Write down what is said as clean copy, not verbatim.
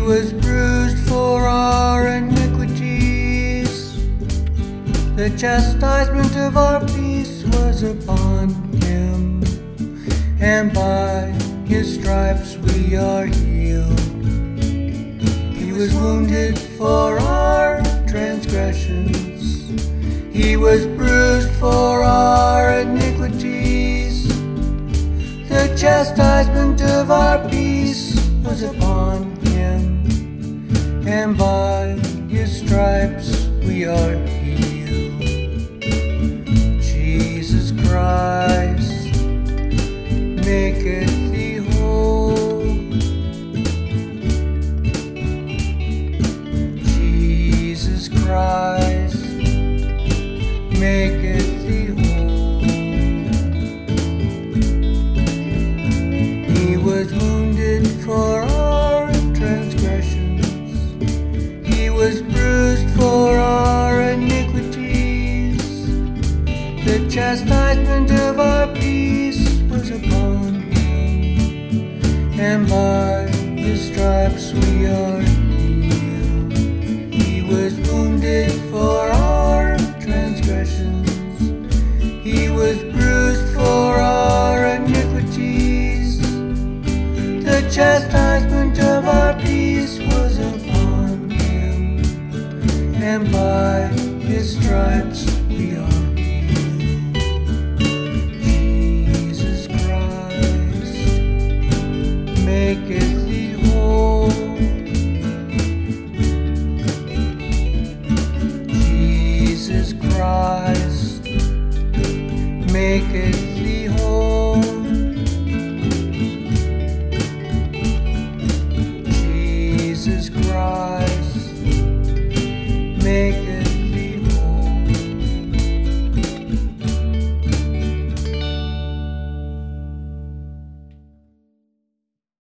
was bruised for our iniquities. The chastisement of our peace was upon him, and by his stripes we are healed. He was wounded for our transgressions. He was bruised for our iniquities. The chastisement of our peace was upon him, and by his stripes we are healed. Jesus Christ maketh thee whole. Jesus Christ maketh thee whole. He was wounded for our transgressions. He was bruised for our iniquities. The chastisement of our peace was upon him, and by his stripes we are healed. He was wounded for our transgressions. He was bruised for our iniquities. The chastisement of our peace was upon him, and by his stripes we are healed. Jesus Christ maketh thee whole. Jesus Christ maketh thee whole.